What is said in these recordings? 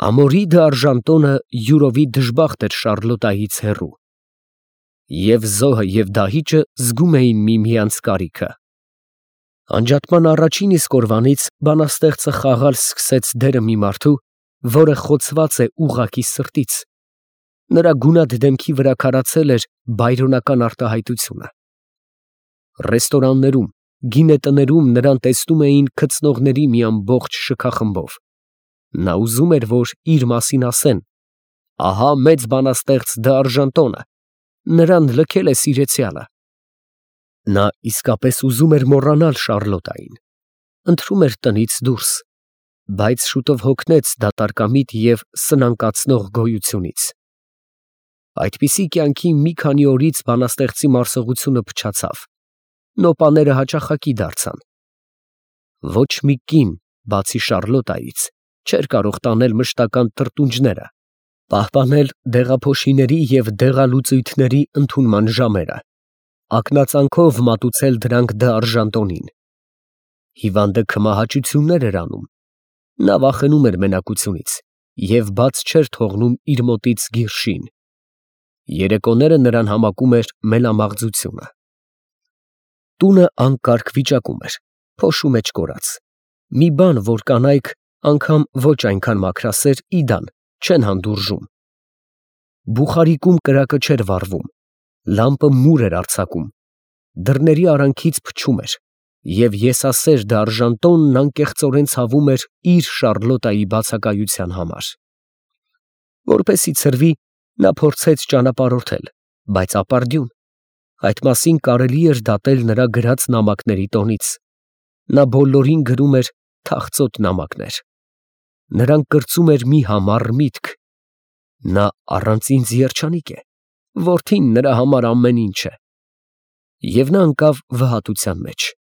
Ամորի դարժանտոնը յուրովի դժբախտ էր Շարլոտայից հեռու, և զոհը և դահիճը զգում էին միմյանց կարիքը։ Անջատման առաջին իսկ օրվանից բանաստեղծը խաղալ սկսեց դերը մի մարդու, որը խոցված է ուղղակի սրտից. նրա գունատ դեմքի վրա քարացել էր բայրոնական արտահայտությունը։ Ռեստորաններում, գինետներում նրան տեսնում էին քծնողների մի ամբողջ շքախմբով։ Նա ուզում էր, որ իր մասին ասեն. ահա մեծ բանաստեղծ Դ'Արժանտոնը, նրան լքել է սիրեցյալը։ Նա իսկապես ուզում էր մոռանալ Շարլոտային, ընտրում էր տնից դուրս, բայց շուտով հոգնեց դատարկամիտ և սնանկացնող գոյությունից։ Այդպիսի կյանքի մի քանի օրից բանաստեղծի մարսողությունը փչացավ, նոպաները հաճախակի դարձան։ Ոչ մի կին, բացի Շարլոտայից, չէր կարող տանել մշտական տրտունջները, պահպանել դեղափոշիների և դեղալուծույթների ընդունման ժամերը, ակնածանքով մատուցել դրանք Դ'Արժանտոնին։ Հիվանդը քմահաճություններ էր անում, նա վախենում էր մենակությունից և բաց չէր թողնում իր մոտից գիրշին։ Երեկոները նրան համակում էր մելամաղձությունը։ Տունը անկարգ վիճակում էր, փոշու մեջ կորած։ Մի բան, որ կանայք, անգամ ոչ այնքան մաքրասեր, իդան, չեն հանդուրժում։ Բուխարիկում կրակը չէր վառվում, լամպը մուր էր արձակում, դռների արանքից փչում էր, և եսասեր Դ'Արժանտոնն անկեղծորեն ցավում էր իր Շարլոտայի բացակայության համար։ Որպեսզի ցրվի, նա փորձեց ճանապարհորդել, բայց ապարդյուն, այդ մասին կարելի էր դատել նրա գրած նամակների տոնից։ Նա բոլորին գրում էր թախծոտ նամակներ։ Նրան կրծում էր մի համառ միտք. նա առանց ինձ երջանիկ է, որդին նրա համար ամեն ինչ է։ Եվ նա ընկավ վհատության մեջ։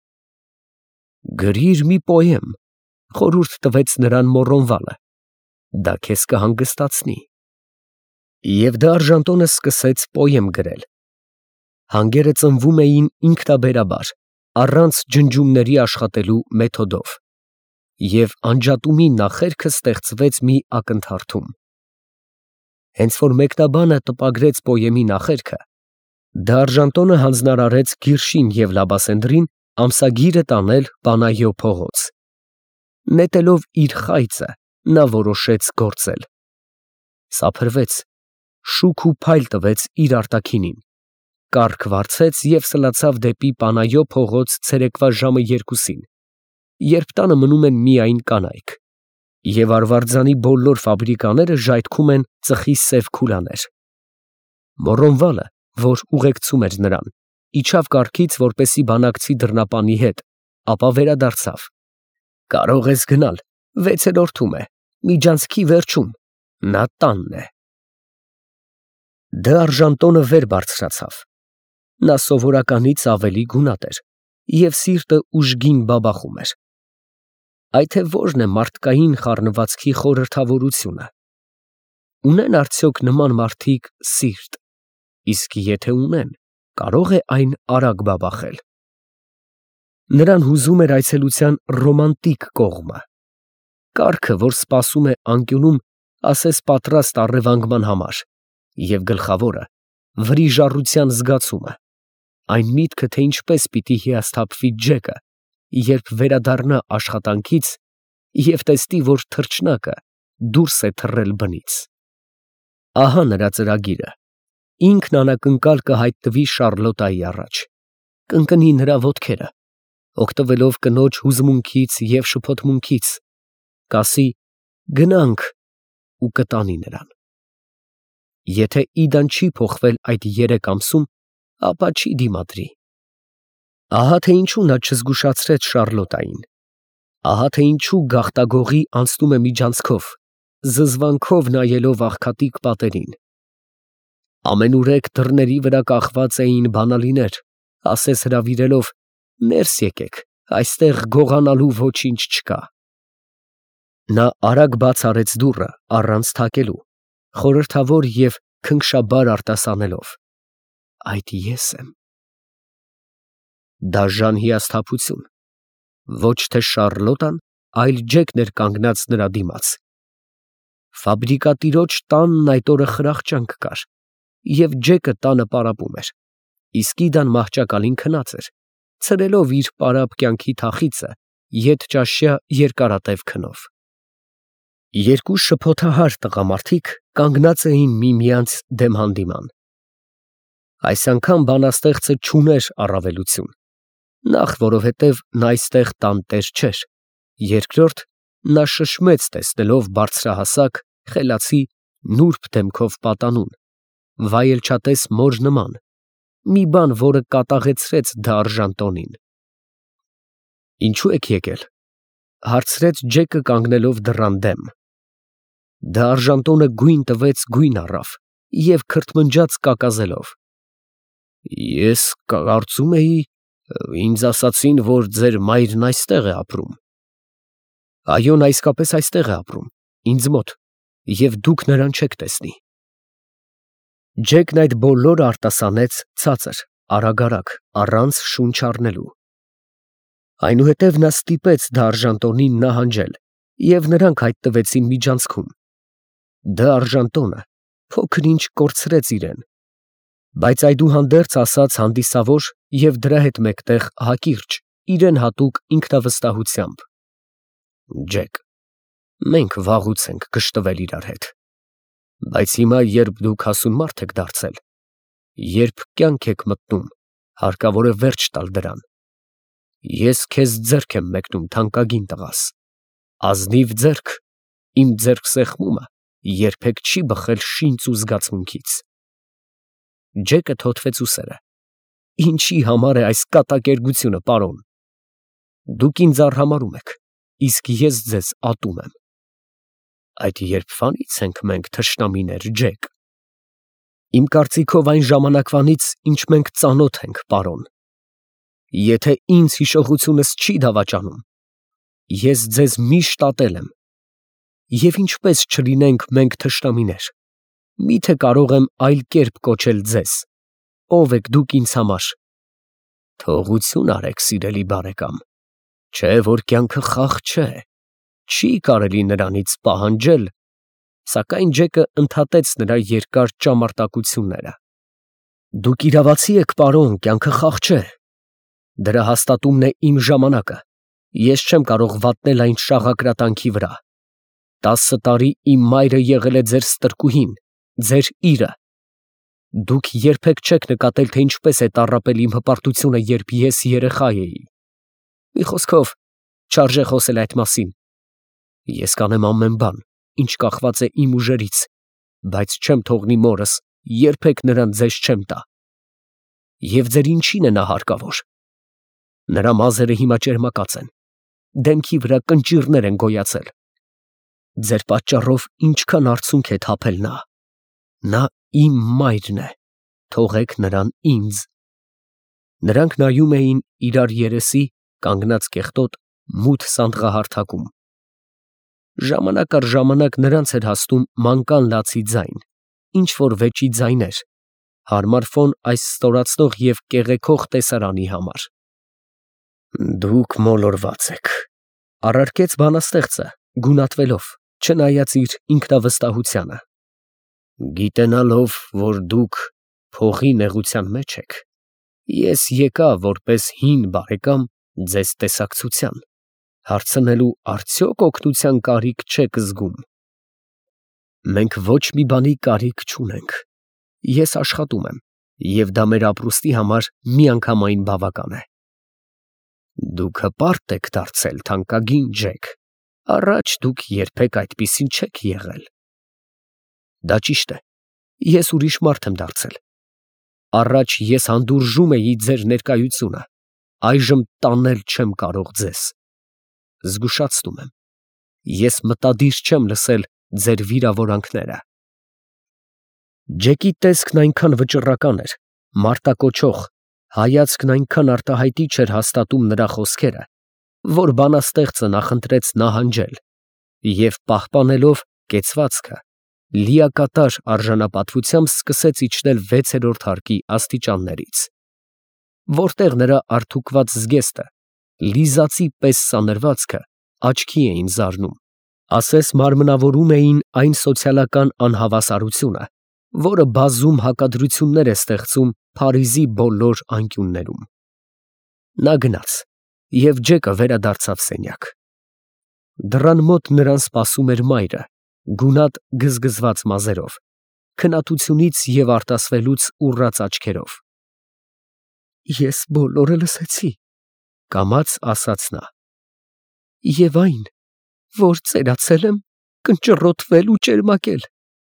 Գրիր մի պոեմ, խորհուրդ տվեց նրան Մոռոնվալը, դա քեզ կհանգստացնի։ Եվ Դ'Արժանտոնը սկսեց պոեմ գրել։ Հանգերը ծնվում էին ինքնաբերաբար, առանց ջնջումների աշխատելու մեթոդով, և անջատումի նախերքը ստեղծվեց մի ակնթարթում։ Հենց որ մեկնաբանը տպագրեց պոեմի նախերքը, Դ'Արժանտոնը հանձնարարեց Գիրշին և Լաբասենդրին ամսագիրը տանել Պանայո փողոց։ Նետելով իր խայծը, նա որոշեց գործել։ Սափրվեց, շուք ու փայլ տվեց իր արտաքինին, կառք վարձեց և սլացավ դեպի Պանայո փողոց ցերեկվա ժամը 2-ին, երբ տանը մնում են միայն կանայք, և արվարձանի բոլոր ֆաբրիկաները ժայթքում են ծխի սև քուլաներ։ Մոռոնվալը, որ ուղեկցում էր նրան, իջավ կառքից, որպեսզի բանակցի դռնապանի հետ, ապա վերադարձավ. կարող ես գնալ, 6-րդում է, միջանցքի վերջում, նա տանն է։ Դ'Արժանտոնը վեր բարձրացավ։ Նա սովորականից ավելի գունատ էր և սիրտը ուժգին բաբախում էր։ Այդ թե որն է մարդկային խառնվածքի խորհրդավորությունը։ Ունեն արդյոք նման մարդիկ սիրտ, իսկ եթե ունեն, կարո՞ղ է այն արագ բաբախել։ Նրան հուզում էր այցելության ռոմանտիկ կողմը։ Կառքը, որ սպասում է անկյունում, ասես պատրաստ առևանգման համար, և գլխավորը՝ վրիժառության զգացումը, այն միտքը, թե ինչպես պիտի հիասթափվի Ջեկը, երբ վերադառնա աշխատանքից և տեսնի, որ թռչնակը դուրս է թռել բնից։ Ահա նրա ծրագիրը. ինքն անակնկալ կհայտնվի Շարլոտայի առաջ, կընկնի նրա ոտքերը, օգտվելով կնոջ հուզմունքից և շփոթմունքից, կասի գնանք ու կտանի նրան։ Եթե Իդան չի փոխվել այդ 3 ամսում, ապա չի դիմադրի։ Ահա թե ինչու նա չզգուշացրեց Շարլոտային, ահա թե ինչու գաղտագողի անցնում է միջանցքով, զզվանքով նայելով աղքատիկ պատերին։ Ամենուրեք դռների վրա կախված էին բանալիներ, ասես հրավիրելով. ներս եկեք, այստեղ գողանալու ոչինչ չկա։ Նա արագ բաց արեց դուռը առանց թակելու, խորհրդավոր և քնքշաբար արտասանելով. այդ ես եմ։ Դաժան հիասթափություն, ոչ թե Շարլոտան, այլ Ջեկն էր կանգնած նրա դիմաց։ Ֆաբրիկատիրոջ տանն այդ օրը խրախճանք կար, և Ջեկը տանը պարապում էր, իսկ Իդան մահճակալին քնած էր, ցրելով իր պարապ կյանքի թախիծը ետճաշյա երկարատև քնով։ Երկու շփոթահար տղամարդիկ կանգնած էին միմյանց դեմ հանդիման։ Այս անգամ բանաստեղծը չուներ առավելություն, նախ որովհետև նա այստեղ տանտեր չէր, երկրորդ նա շշմեց տեսնելով բարձրահասակ, խելացի, նուրբ դեմքով պատանուն, վայելչատես մոր նման, մի բան, որը կատաղեցրեց դարժան տոնին։ «Ինչու եք եկել», հարցրեց Ջեկը կանգնելով դռան դեմ։ Դարժան տոնը գույն տվեց, գույն առավ և քրթմնջաց կակազելով. «Ես կարծում էի, ինձ ասացին, որ ձեր մայրն այստեղ է ապրում»։ «Այո, նա իսկապես այստեղ է ապրում, ինձ մոտ, և դուք նրան չեք տեսնի»։ Ջեկն այդ բոլորը արտասանեց ցածր, արագ, առանց շունչ առնելու։ Այնուհետև նա ստիպեց դարժան տոնին նահանջել, և նրանք հայտնվեցին միջանցքում։ Դարժան տոնը փոքր֊ինչ կորցրեց իրեն, բայց այդուհանդերձ ասաց հանդիսավոր և դրա հետ մեկտեղ հակիրճ, իրեն հատուկ ինքնավստահությամբ. «Ջեք, մենք վաղուց ենք գժտվել իրար հետ, բայց հիմա, երբ դուք հասուն մարդ եք դարձել, երբ կյանք եք մտնում, հարկավոր է վերջ տալ դրան։ Ես քեզ ձեռք եմ մեկնում, թանկագին տղաս, ազնիվ ձեռք, իմ ձեռքսեղմումը երբեք չի բխել շինծ ու զգացմունքից»։ Ջեկը թոթվեց ուսերը։ «Ինչի համար է այս կատակերգությունը, պարոն։ Դուք ինձ արհամարհում եք, իսկ ես ձեզ ատում եմ»։ «Այդ երբվանից ենք մենք թշնամիներ, Ջեք»։ «Իմ կարծիքով այն ժամանակվանից, ինչ մենք ծանոթ ենք, պարոն։ Եթե ինձ հիշողությունս չի դավաճանում, ես ձեզ միշտ ատել եմ, և ինչպես չլինենք մենք թշնամիներ, մի՞թե կարող եմ այլ կերպ կոչել ձեզ, ով եք դուք ինձ համար։ Թողություն արեք, սիրելի բարեկամ, չէ որ կյանքը խաղ չէ, չի կարելի նրանից պահանջել», սակայն Ջեկը ընդհատեց նրա երկար ճամարտակությունները։ «Դուք իրավացի եք, պարոն, կյանքը խաղ չէ։ Դրա հաստատումն է իմ ժամանակը, ես չեմ կարող վատնել այն շաղակրատանքի վրա։ 10 տարի իմ մայրը եղել է ձեր ստրկուհին, ձեր իրը։ Դուք երբեք չեք նկատել, թե ինչպես է տառապել իմ հպարտությունը, երբ ես երեխա էի։ Մի խոսքով, չարժե խոսել այդ մասին։ Ես կանեմ ամեն բան, ինչ կախված է իմ ուժերից, բայց չեմ թողնի մորս, երբեք նրան ձեզ չեմ տա։ Եվ ձեր ինչին է նա հարկավոր։ Նրա մազերը հիմա ճերմակած են, դեմքի վրա կնճիռներ են գոյացել։ Ձեր պատճառով ինչքան արցունք է թափել նա։ Նա իմ մայրն է, թողեք նրան ինձ»։ Նրանք նայում էին իրար երեսի, կանգնած կեղտոտ, մութ սանդղահարթակում։ Ժամանակ առ ժամանակ նրանց էր հասնում մանկան լացի ձայն, ինչ որ վեճի ձայներ, հարմար ֆոն այս ստորացնող և կեղեքող տեսարանի համար։ «Դուք մոլորված եք», առարկեց բանաստեղծը, գունատվելով, չնայած իր ինքնավստահությանը։ «Գիտենալով, որ դուք փողի նեղության մեջ եք, ես եկա որպես հին բարեկամ ձեզ տեսակցության, հարցնելու արդյոք օգնության կարիք չեք զգում»։ «Մենք ոչ մի բանի կարիք չունենք, ես աշխատում եմ, և դա մեր ապրուստի համար միանգամայն բավական է»։ «Դուք հպարտ եք դարձել, թանկագին Ջեք, առաջ դուք երբեք այդպիսին չեք եղել»։ «Դա ճիշտ է, ես ուրիշ մարդ եմ դարձել։ Առաջ ես հանդուրժում էի ձեր ներկայությունը, այժմ տանել չեմ կարող ձեզ։ Զգուշացնում եմ, ես մտադիր չեմ լսել ձեր վիրավորանքները»։ Ջեկի տեսքն այնքան վճռական էր, մարտակոչող, հայացքն այնքան արտահայտիչ էր հաստատում նրա խոսքերը, որ բանաստեղծը նախընտրեց նահանջել և, պահպանելով կեցվածքը, լիակատար արժանապատվությամբ սկսեց իջնել 6-րդ հարկի աստիճաններից, որտեղ նրա արթուկված զգեստը, լիզածի պես սանրվածքը աչքի էին զարնում, Ասես մարմնավորում էին այն սոցիալական անհավասարությունը, որը բազում հակադրություններ է ստեղծում Փարիզի բոլոր անկյուններում։ Նա գնաց, և Ջեկը վերադարձավ սենյակ։ Դռան մոտ նրան սպասում էր մայրը, գունատ գզգզված մազերով, քննատությունից և արտասվելուց ուռած աչքերով։ Ես բոլորը լսեցի, կամաց ասաց նա։ Եվ այն, որ ծերացել եմ, կնճռոտվել ու ճերմակել։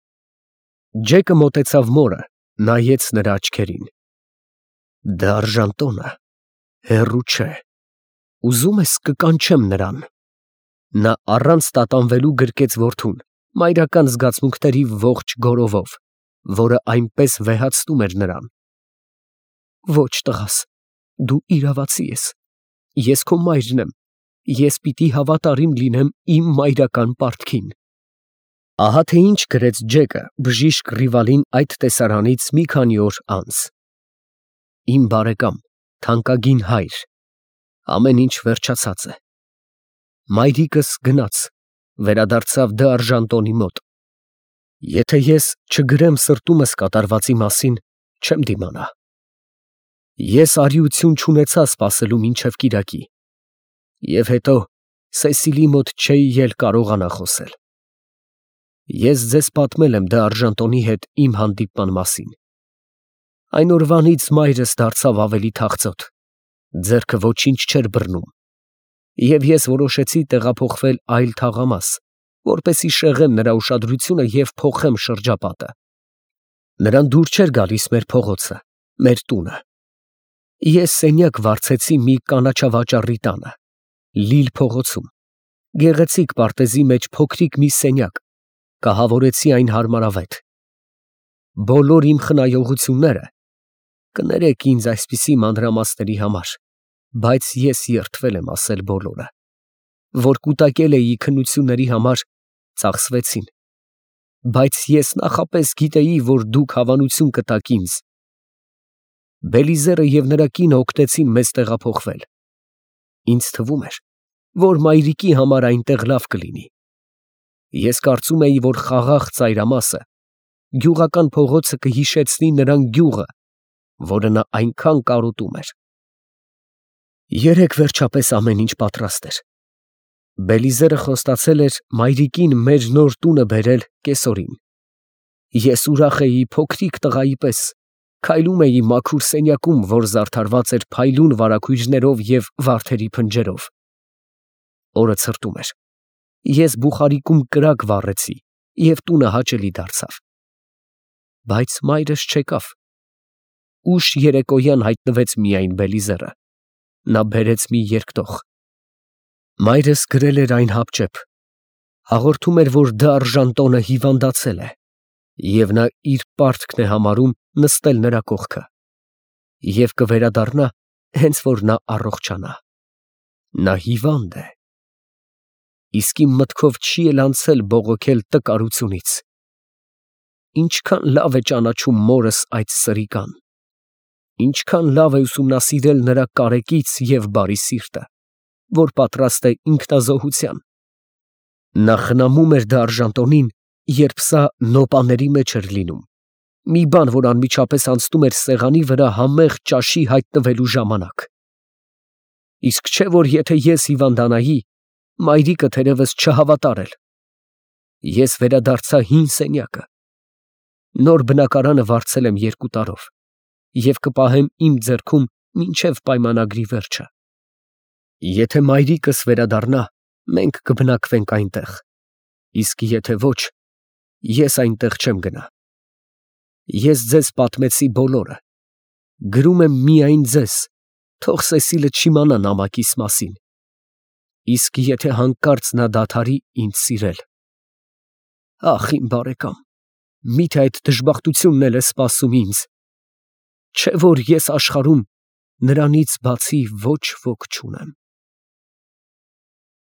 Ջեկը մոտեցավ մորը, նայեց նրա աչքերին։ Դա արժանտոն է, հեռու չէ, ուզում ես կկանչեմ նրան։ Նա առանց տատանվելու գրկեց որդուն, մայրական զգացմունքների ողջ գորովով, որը այնպես վեհացնում էր նրան։ Ոչ, տղաս, դու իրավացի ես, ես քո մայրն եմ, ես պիտի հավատարիմ լինեմ իմ մայրական պարտքին։ Ահա թե ինչ գրեց Ջեկը բժիշկ Ռիվալին այդ տեսարանից մի քանի օր անց։ Իմ բարեկամ, թանկագին հայր, ամեն ինչ վերջացած է։ Մայրիկս գնաց, վերադարձավ Դ Արժանտոնի մոտ։ Եթե ես չգրեմ սրտումս կատարվածի մասին, չեմ դիմանա։ Ես արիություն չունեցա սպասելու մինչև կիրակի, և հետո Սեսիլի մոտ չէի էլ կարողանա խոսել։ Ես ձեզ պատմել եմ Դ Արժանտոնի հետ իմ հանդիպման մասին։ Այն օրվանից մայրս դարձավ ավելի թախծոտ, ձեռքը ոչինչ չէր բռնում, և ես որոշեցի տեղափոխվել այլ թաղամաս, որպեսզի շեղեմ նրա ուշադրությունը և փոխեմ շրջապատը։ Նրան դուր չէր գալիս մեր փողոցը, մեր տունը։ Ես սենյակ վարձեցի մի կանաչավաճառի տանը, Լիլ փողոցում, գեղեցիկ պարտեզի մեջ փոքրիկ մի սենյակ, կահավորեցի այն հարմարավետ։ Բոլոր իմ խնայողությունները, կներեք ինձ այսպիսի մանրամասների համար, բայց ես երդվել եմ ասել բոլորը, որ կուտակել էի քննությունների համար, ծախսվեցին, բայց ես նախապես գիտեի, որ դուք հավանություն կտաք ինձ։ Բելիզերը և նրա կինը օգնեցին մեզ տեղափոխվել։ Ինձ թվում էր, որ մայրիկի համար այնտեղ լավ կլինի։ Ես կարծում էի, որ խաղաղ ծայրամասը, գյուղական փողոցը կհիշեցնի նրան գյուղը, որը նա այնքան կարոտում էր։ Երեկ վերջապես ամեն ինչ պատրաստ էր։ Բելիզերը խոստացել էր մայրիկին մեր նոր տունը բերել կեսօրին։ Ես ուրախ էի փոքրիկ տղայի պես, քայլում էի մաքուր սենյակում, որ զարդարված էր փայլուն վարագույրներով և վարդերի փնջերով։ Օրը ցրտում էր։ Ես բուխարիկում կրակ վառեցի, և տունը հաճելի դարձավ։ Բայց մայրս չեկավ։ Ուշ երեկոյան հայտնվեց միայն Բելիզերը։ Նա բերեց մի երկտող։ Մայրս գրել էր այն հապճեպ։ Հաղորդում էր, որ Դ Արժանտոնը հիվանդացել է, և նա իր պարտքն է համարում նստել նրա կողքը, և կվերադառնա, հենց որ նա առողջանա։ Նա հիվանդ է։ Իսկ իմ մտքով չի էլ անցել բողոքել տկարությունից։ Ինչքան լավ է ճանաչում մորս այդ սրիկան, ինչքան լավ է ուսումնասիրել նրա կարեկից և բարի սիրտը, որ պատրաստ է ինքնազոհության։ Նա խնամում էր Դ Արժանտոնին, երբ սա նոպաների մեջ էր լինում, մի բան, որ անմիջապես անցնում էր սեղանի վրա համեղ ճաշի հայտնվելու ժամանակ։ Իսկ չէ՞ որ եթե ես հիվանդանայի, մայրիկը թերևս չհավատար էլ։ Ես վերադարձա հին սենյակը։ Նոր բնակարանը վարձել եմ 2 տարով և կպահեմ իմ ձեռքում մինչև պայմանագրի վերջը։ Եթե մայրիկս վերադառնա, մենք կբնակվենք այնտեղ, իսկ եթե ոչ, ես այնտեղ չեմ գնա։ Ես ձեզ պատմեցի բոլորը, գրում եմ միայն ձեզ, թող Սեսիլը չիմանա նամակիս մասին, իսկ եթե հանկարծ նա դադարի ինձ սիրել։ Ախ, իմ բարեկամ, միթե այդ դժբախտությունն էլ է սպասում ինձ, չէ՞ որ ես աշխարհում նրանից բացի ոչ ոք չունեմ։